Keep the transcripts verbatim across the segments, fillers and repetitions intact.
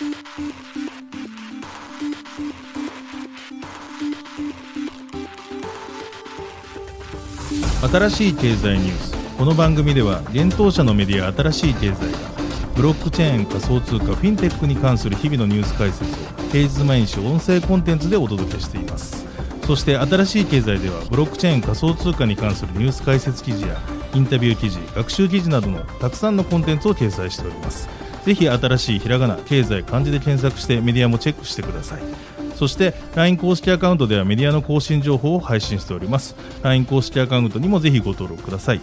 新しい経済ニュース。この番組では現当社のメディア新しい経済がブロックチェーン、仮想通貨、フィンテックに関する日々のニュース解説を平日毎日音声コンテンツでお届けしています。そして新しい経済ではブロックチェーン、仮想通貨に関するニュース解説記事やインタビュー記事、学習記事などのたくさんのコンテンツを掲載しております。ぜひ新しいひらがな、経済、漢字で検索してメディアもチェックしてください。そして ライン 公式アカウントではメディアの更新情報を配信しております。 ライン 公式アカウントにもぜひご登録ください。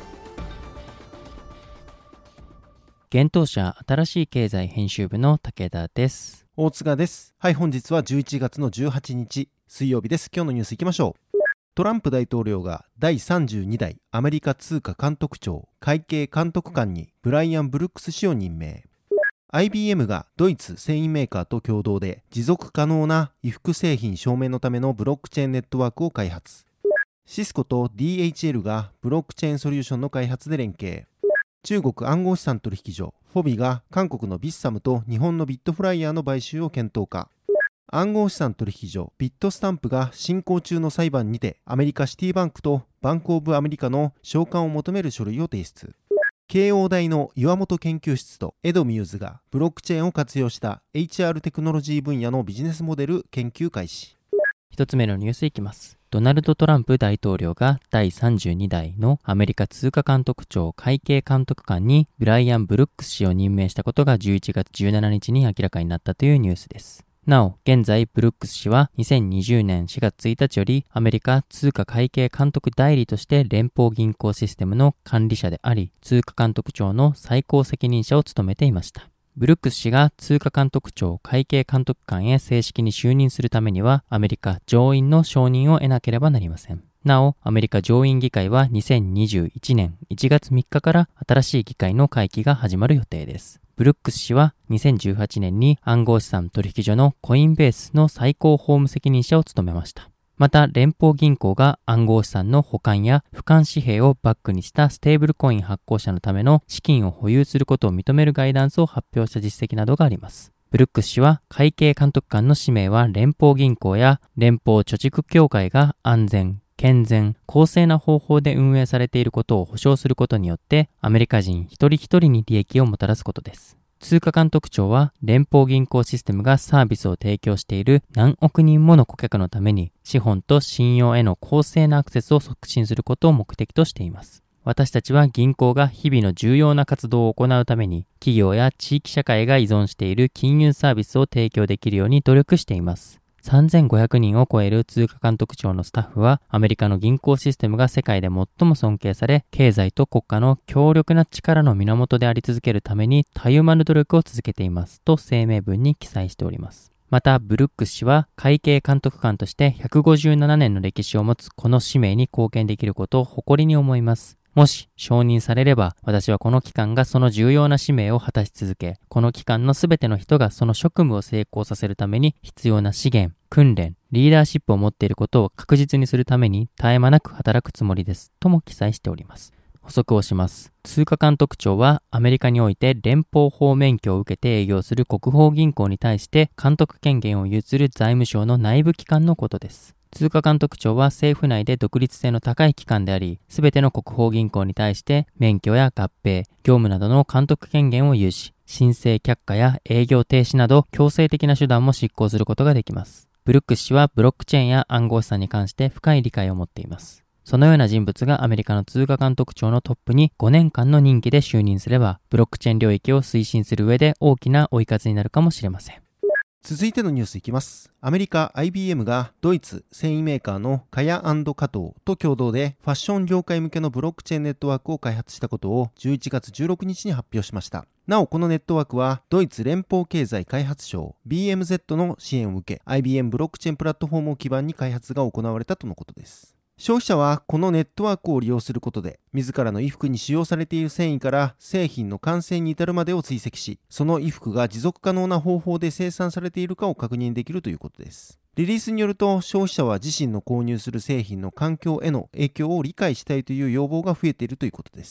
現当社新しい経済編集部の武田です。 大塚です。はい、本日はじゅういちがつのじゅうはちにち水曜日です。今日のニュースいきましょう。トランプ大統領がだいさんじゅうにだいアメリカ通貨監督庁会計監督官にブライアン・ブルックス氏を任命。アイビーエム がドイツ繊維メーカーと共同で持続可能な衣服製品証明のためのブロックチェーンネットワークを開発。シスコと ディーエイチエル がブロックチェーンソリューションの開発で連携。中国暗号資産取引所フォビが韓国のビッサムと日本のビットフライヤーの買収を検討か。暗号資産取引所ビットスタンプが進行中の裁判にてアメリカシティバンクとバンクオブアメリカの償還を求める書類を提出。慶応大の岩本研究室とエドミューズがブロックチェーンを活用した エイチアール テクノロジー分野のビジネスモデル研究開始。 一つ目のニュースいきます。ドナルド・トランプ大統領がだいさんじゅうにだいのアメリカ通貨監督庁会計監督官にブライアン・ブルックス氏を任命したことがじゅういちがつじゅうしちにちに明らかになったというニュースです。なお、現在、ブルックス氏はにせんにじゅうねんしがつついたちよりアメリカ通貨会計監督代理として連邦銀行システムの管理者であり、通貨監督庁の最高責任者を務めていました。ブルックス氏が通貨監督庁会計監督官へ正式に就任するためには、アメリカ上院の承認を得なければなりません。なお、アメリカ上院議会はにせんにじゅういちねんいちがつみっかから新しい議会の会期が始まる予定です。ブルックス氏はにせんじゅうはちねんに暗号資産取引所のコインベースの最高法務責任者を務めました。また、連邦銀行が暗号資産の保管や俯瞰紙幣をバックにしたステーブルコイン発行者のための資金を保有することを認めるガイダンスを発表した実績などがあります。ブルックス氏は会計監督官の使命は連邦銀行や連邦貯蓄協会が安全、健全、公正な方法で運営されていることを保証することによってアメリカ人一人一人に利益をもたらすことです。通貨監督庁は連邦銀行システムがサービスを提供している何億人もの顧客のために資本と信用への公正なアクセスを促進することを目的としています。私たちは銀行が日々の重要な活動を行うために企業や地域社会が依存している金融サービスを提供できるように努力しています。さんぜんごひゃくにんを超える通貨監督庁のスタッフはアメリカの銀行システムが世界で最も尊敬され、経済と国家の強力な力の源であり続けるためにたゆまぬ努力を続けていますと声明文に記載しております。また、ブルックス氏は会計監督官としてひゃくごじゅうななねんの歴史を持つこの使命に貢献できることを誇りに思います。もし承認されれば、私はこの機関がその重要な使命を果たし続け、この機関のすべての人がその職務を成功させるために必要な資源、訓練、リーダーシップを持っていることを確実にするために絶え間なく働くつもりです。とも記載しております。補足をします。通貨監督庁はアメリカにおいて連邦法免許を受けて営業する国宝銀行に対して監督権限を有する財務省の内部機関のことです。通貨監督庁は政府内で独立性の高い機関であり、すべての国宝銀行に対して免許や合併、業務などの監督権限を有し、申請却下や営業停止など強制的な手段も執行することができます。ブルックス氏はブロックチェーンや暗号資産に関して深い理解を持っています。そのような人物がアメリカの通貨監督庁のトップにごねんかんの任期で就任すれば、ブロックチェーン領域を推進する上で大きな追い風になるかもしれません。 続いてのニュースいきます。アメリカ アイビーエム がドイツ繊維メーカーのカヤ&カトーと共同でファッション業界向けのブロックチェーンネットワークを開発したことをじゅういちがつじゅうろくにちに発表しました。なお、このネットワークはドイツ連邦経済開発省 ビーエムゼット の支援を受け アイビーエム ブロックチェーンプラットフォームを基盤に開発が行われたとのことです。消費者はこのネットワークを利用することで、自らの衣服に使用されている繊維から製品の完成に至るまでを追跡し、その衣服が持続可能な方法で生産されているかを確認できるということです。リリースによると、消費者は自身の購入する製品の環境への影響を理解したいという要望が増えているということです。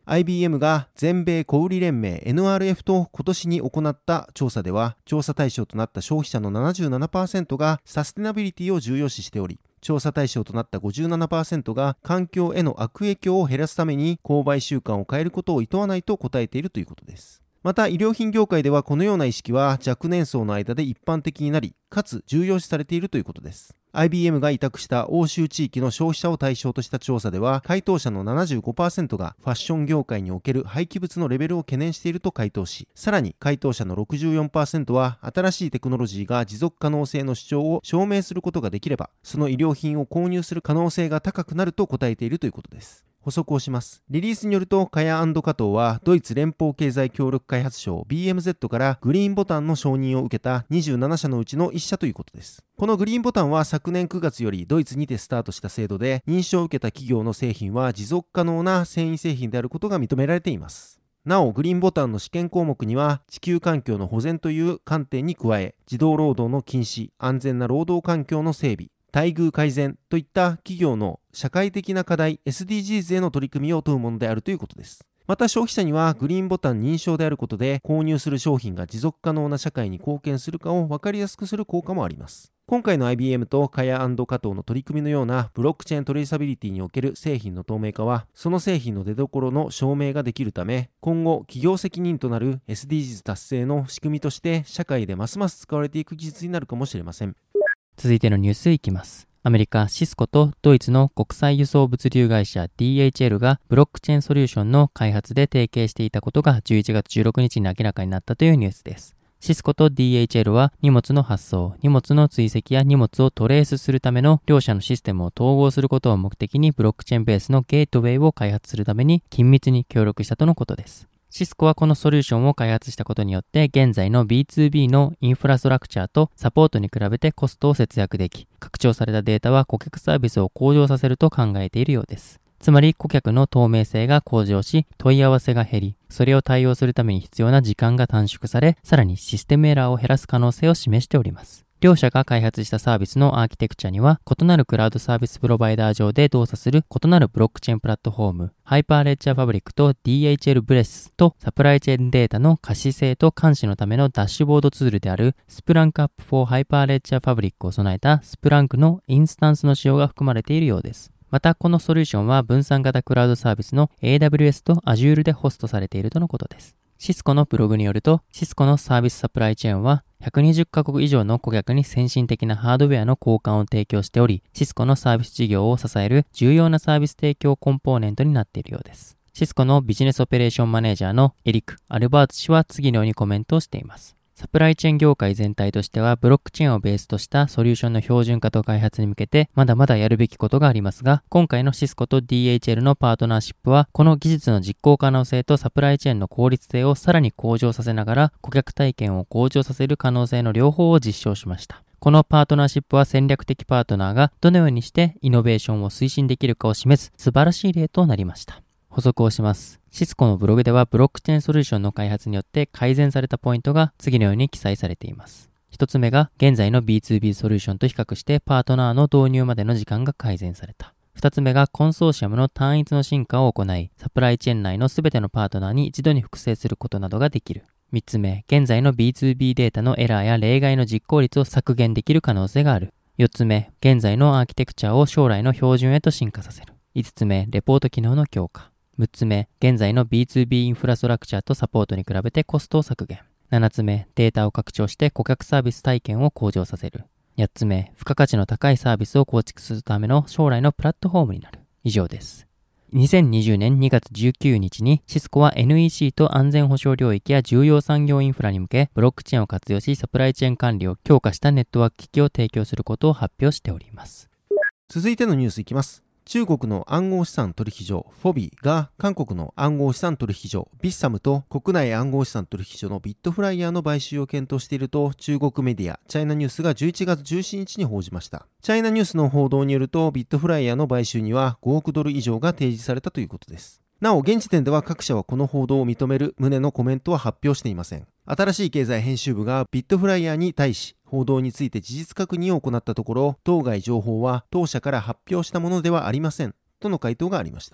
アイビーエム が全米小売連盟 エヌアールエフ と今年に行った調査では、調査対象となった消費者の ななじゅうななパーセント がサステナビリティを重要視しており、調査対象となった ごじゅうななパーセント が環境への悪影響を減らすために購買習慣を変えることを厭わないと答えているということです。また、医療品業界ではこのような意識は若年層の間で一般的になり、かつ重要視されているということです。アイビーエム が委託した欧州地域の消費者を対象とした調査では、回答者の ななじゅうごパーセント がファッション業界における廃棄物のレベルを懸念していると回答し、さらに回答者の ろくじゅうよんパーセント は新しいテクノロジーが持続可能性の主張を証明することができれば、その医療品を購入する可能性が高くなると答えているということです。補足をします。リリースによると、カヤ&カトーはドイツ連邦経済協力開発省 ビーエムゼット からグリーンボタンの承認を受けたにじゅうななしゃのうちのいっしゃということです。このグリーンボタンは昨年くがつよりドイツにてスタートした制度で、認証を受けた企業の製品は持続可能な繊維製品であることが認められています。なお、グリーンボタンの試験項目には、地球環境の保全という観点に加え、児童労働の禁止、安全な労働環境の整備、待遇改善といった企業の社会的な課題 エスディージーズ への取り組みを問うものであるということです。また消費者にはグリーンボタン認証であることで購入する商品が持続可能な社会に貢献するかを分かりやすくする効果もあります。今回の アイビーエム とカヤ&カトーの取り組みのようなブロックチェーントレーサビリティにおける製品の透明化は、その製品の出所の証明ができるため、今後企業責任となる エスディージーズ 達成の仕組みとして社会でますます使われていく技術になるかもしれません。 続いてのニュースいきます。アメリカシスコとドイツの国際輸送物流会社 ディーエイチエル がブロックチェーンソリューションの開発で提携していたことがじゅういちがつじゅうろくにちに明らかになったというニュースです。シスコと ディーエイチエル は荷物の発送、荷物の追跡や荷物をトレースするための両社のシステムを統合することを目的にブロックチェーンベースのゲートウェイを開発するために緊密に協力したとのことです。シスコはこのソリューションを開発したことによって現在の ビーツービー のインフラストラクチャーとサポートに比べてコストを節約でき、拡張されたデータは顧客サービスを向上させると考えているようです。つまり顧客の透明性が向上し、問い合わせが減り、それを対応するために必要な時間が短縮され、さらにシステムエラーを減らす可能性を示しております。両社が開発したサービスのアーキテクチャには、異なるクラウドサービスプロバイダー上で動作する異なるブロックチェーンプラットフォーム、ハイパーレッジャーファブリックと ディーエイチエル ブレスとサプライチェーンデータの可視性と監視のためのダッシュボードツールであるスプランクアップフォーハイパーレッジャーファブリックを備えたスプランクのインスタンスの使用が含まれているようです。また、このソリューションは分散型クラウドサービスの エーダブリューエス と Azure でホストされているとのことです。シスコのブログによると、シスコのサービスサプライチェーンはひゃくにじゅっかこく以上の顧客に先進的なハードウェアの交換を提供しており、シスコのサービス事業を支える重要なサービス提供コンポーネントになっているようです。シスコのビジネスオペレーションマネージャーのエリック・アルバーツ氏は次のようにコメントをしています。サプライチェーン業界全体としてはブロックチェーンをベースとしたソリューションの標準化と開発に向けてまだまだやるべきことがありますが、今回のシスコと ディーエイチエル のパートナーシップはこの技術の実行可能性とサプライチェーンの効率性をさらに向上させながら顧客体験を向上させる可能性の両方を実証しました。このパートナーシップは戦略的パートナーがどのようにしてイノベーションを推進できるかを示す素晴らしい例となりました。補足をします。シスコのブログではブロックチェーンソリューションの開発によって改善されたポイントが次のように記載されています。一つ目が現在の ビーツービー ソリューションと比較してパートナーの導入までの時間が改善された。二つ目がコンソーシアムの単一の進化を行い、サプライチェーン内のすべてのパートナーに一度に複製することなどができる。三つ目、現在の ビーツービー データのエラーや例外の実行率を削減できる可能性がある。四つ目、現在のアーキテクチャを将来の標準へと進化させる。五つ目、レポート機能の強化。むっつめ、現在の ビーツービー インフラストラクチャーとサポートに比べてコストを削減。ななつめ、データを拡張して顧客サービス体験を向上させる。はちつめ、付加価値の高いサービスを構築するための将来のプラットフォームになる。以上です。にせんにじゅうねんにがつじゅうくにちにシスコは エヌイーシー と安全保障領域や重要産業インフラに向けブロックチェーンを活用しサプライチェーン管理を強化したネットワーク機器を提供することを発表しております。 続いてのニュースいきます。中国の暗号資産取引所フォビーが韓国の暗号資産取引所ビッサムと国内暗号資産取引所のビットフライヤーの買収を検討していると中国メディアチャイナニュースがじゅういちがつじゅうしちにちに報じました。チャイナニュースの報道によるとビットフライヤーの買収にはごおくドル以上が提示されたということです。なお現時点では各社はこの報道を認める旨のコメントは発表していません。新しい経済編集部がビットフライヤーに対し報道について事実確認を行ったところ、当該情報は当社から発表したものではありませんとの回答がありました。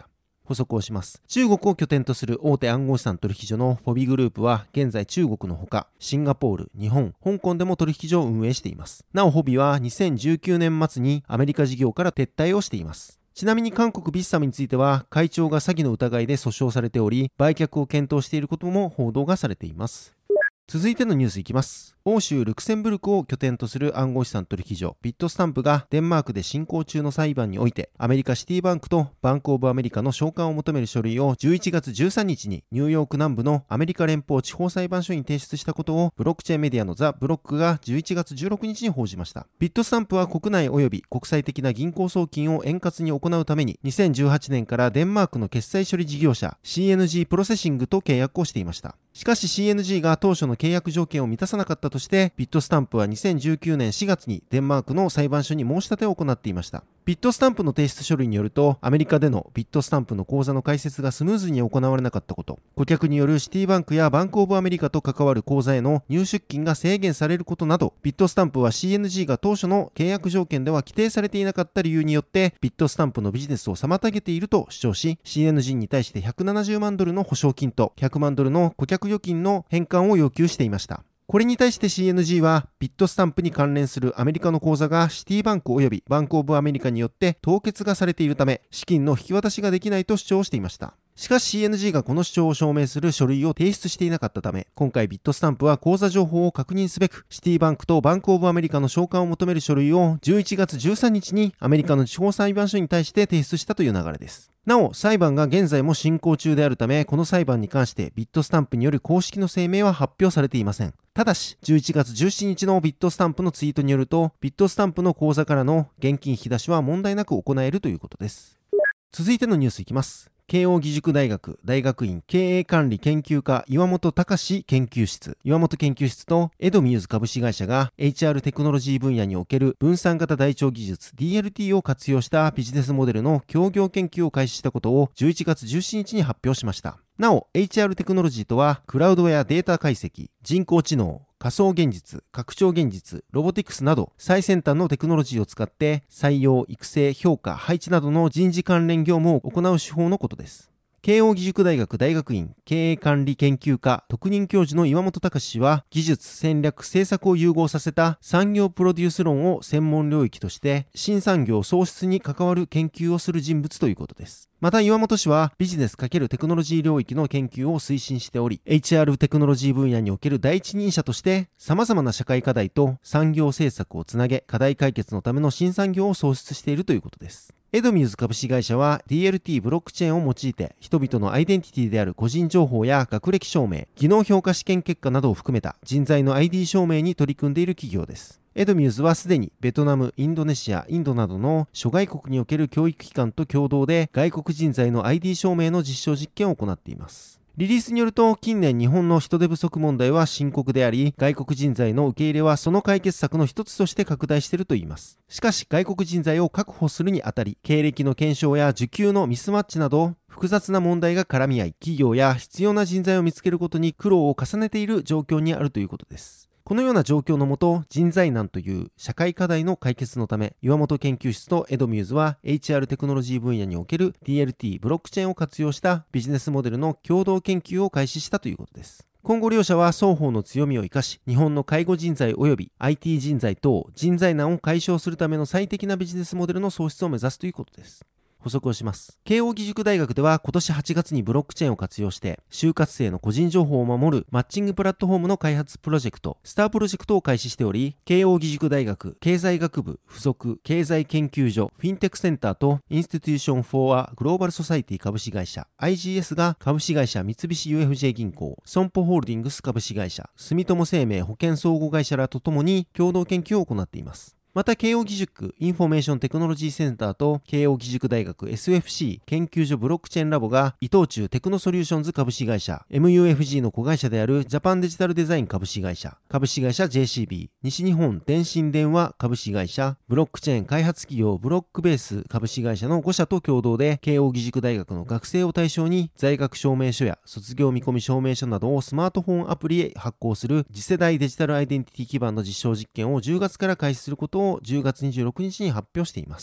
補足をします。中国を拠点とする大手暗号資産取引所のフォビグループは現在中国のほかシンガポール、日本、香港でも取引所を運営しています。なおフォビはにせんじゅうきゅうねん末にアメリカ事業から撤退をしています。ちなみに韓国ビッサムについては会長が詐欺の疑いで訴訟されており、売却を検討していることも報道がされています。続いてのニュースいきます。欧州ルクセンブルクを拠点とする暗号資産取引所ビットスタンプがデンマークで進行中の裁判においてアメリカシティバンクとバンクオブアメリカの償還を求める書類をじゅういちがつじゅうさんにちにニューヨーク南部のアメリカ連邦地方裁判所に提出したことをブロックチェーンメディアのザ・ブロックがじゅういちがつじゅうろくにちに報じました。ビットスタンプは国内及び国際的な銀行送金を円滑に行うためににせんじゅうはちねんからデンマークの決済処理事業者 シーエヌジー プロセッシングと契約をしていました。しかし シーエヌジー が当初の契約条件を満たさなかったとしてビットスタンプはにせんじゅうきゅうねんしがつにデンマークの裁判所に申し立てを行っていました。ビットスタンプの提出書類によると、アメリカでのビットスタンプの口座の開設がスムーズに行われなかったこと、顧客によるシティバンクやバンクオブアメリカと関わる口座への入出金が制限されることなど、ビットスタンプは シーエヌジー が当初の契約条件では規定されていなかった理由によってビットスタンプのビジネスを妨げていると主張し、 シーエヌジー に対してひゃくななじゅうまんドルの保証金とひゃくまんドルの顧客預金の返還を要求していました。これに対して シーエヌジー はビットスタンプに関連するアメリカの口座がシティバンク及びバンクオブアメリカによって凍結がされているため資金の引き渡しができないと主張していました。しかし シーエヌジー がこの主張を証明する書類を提出していなかったため、今回ビットスタンプは口座情報を確認すべくシティバンクとバンクオブアメリカの償還を求める書類をじゅういちがつじゅうさんにちにアメリカの地方裁判所に対して提出したという流れです。なお、裁判が現在も進行中であるため、この裁判に関してビットスタンプによる公式の声明は発表されていません。ただし、じゅういちがつじゅうしちにちのビットスタンプのツイートによると、ビットスタンプの口座からの現金引き出しは問題なく行えるということです。続いてのニュースいきます。慶應義塾大学大学院経営管理研究科岩本隆研究室岩本研究室とエドミューズ株式会社が エイチアール テクノロジー分野における分散型台帳技術 ディーエルティー を活用したビジネスモデルの協業研究を開始したことをじゅういちがつじゅうしちにちに発表しました。なお エイチアール テクノロジーとはクラウドやデータ解析、人工知能、仮想現実、拡張現実、ロボティクスなど最先端のテクノロジーを使って採用、育成、評価、配置などの人事関連業務を行う手法のことです。慶應義塾大学大学院経営管理研究科特任教授の岩本隆氏は技術、戦略、政策を融合させた産業プロデュース論を専門領域として新産業創出に関わる研究をする人物ということです。また岩本氏はビジネス×テクノロジー領域の研究を推進しており エイチアール テクノロジー分野における第一人者として様々な社会課題と産業政策をつなげ課題解決のための新産業を創出しているということです。エドミューズ株式会社は ディーエルティー ブロックチェーンを用いて人々のアイデンティティである個人情報や学歴証明、技能評価試験結果などを含めた人材の アイディー 証明に取り組んでいる企業です。エドミューズはすでにベトナム、インドネシア、インドなどの諸外国における教育機関と共同で外国人材の アイディー 証明の実証実験を行っています。リリースによると近年日本の人手不足問題は深刻であり外国人材の受け入れはその解決策の一つとして拡大しているといいます。しかし外国人材を確保するにあたり経歴の検証や受給のミスマッチなど複雑な問題が絡み合い企業や必要な人材を見つけることに苦労を重ねている状況にあるということです。このような状況のもと、人材難という社会課題の解決のため、岩本研究室とエドミューズは エイチアール テクノロジー分野における ディーエルティー ブロックチェーンを活用したビジネスモデルの共同研究を開始したということです。今後両社は双方の強みを生かし、日本の介護人材及び アイティー 人材等人材難を解消するための最適なビジネスモデルの創出を目指すということです。補足をします。慶應義塾大学では今年はちがつにブロックチェーンを活用して就活生の個人情報を守るマッチングプラットフォームの開発プロジェクトスタープロジェクトを開始しており、慶應義塾大学経済学部附属経済研究所フィンテックセンターとインスティテューション・フォー・ア・グローバル・ソサイティ株式会社 アイジーエス が株式会社三菱 ユーエフジェー 銀行、損保ホールディングス株式会社、住友生命保険総合会社らとともに共同研究を行っています。また慶應義塾インフォメーションテクノロジーセンターと慶應義塾大学 エスエフシー 研究所ブロックチェーンラボが伊藤忠テクノソリューションズ株式会社 エムユーエフジー の子会社であるジャパンデジタルデザイン株式会社株式会社 ジェーシービー 西日本電信電話株式会社ブロックチェーン開発企業ブロックベース株式会社のご社と共同で慶應義塾大学の学生を対象に在学証明書や卒業見込み証明書などをスマートフォンアプリへ発行する次世代デジタルアイデンティティ基盤の実証実験をじゅうがつから開始することをじゅうがつにじゅうろくにちに発表しています。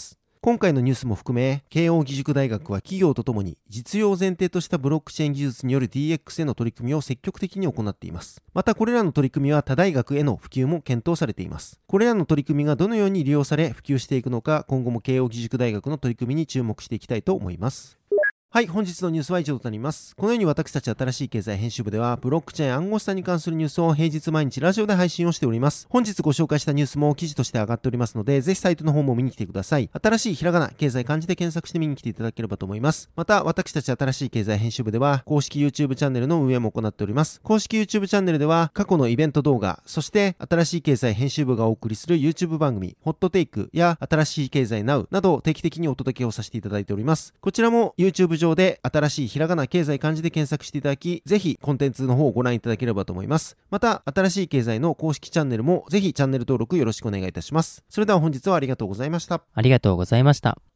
今回のニュースも含め、慶應義塾大学は企業とともに実用を前提としたブロックチェーン技術による ディーエックス への取り組みを積極的に行っています。またこれらの取り組みは他大学への普及も検討されています。これらの取り組みがどのように利用され普及していくのか、今後も慶應義塾大学の取り組みに注目していきたいと思います。はい、本日のニュースは以上となります。このように私たち新しい経済編集部では、ブロックチェーン暗号資産に関するニュースを平日毎日ラジオで配信をしております。本日ご紹介したニュースも記事として上がっておりますので、ぜひサイトの方も見に来てください。新しいひらがな、経済漢字で検索して見に来ていただければと思います。また、私たち新しい経済編集部では、公式 YouTube チャンネルの運営も行っております。公式 YouTube チャンネルでは、過去のイベント動画、そして新しい経済編集部がお送りする YouTube 番組、ホットテイクや新しい経済 ナウ などを定期的にお届けをさせていただいております。こちらも YouTube 上で新しいひらがな経済漢字で検索していただき、ぜひコンテンツの方をご覧いただければと思います。また、新しい経済の公式チャンネルもぜひチャンネル登録よろしくお願いいたします。それでは本日はありがとうございました。 ありがとうございました。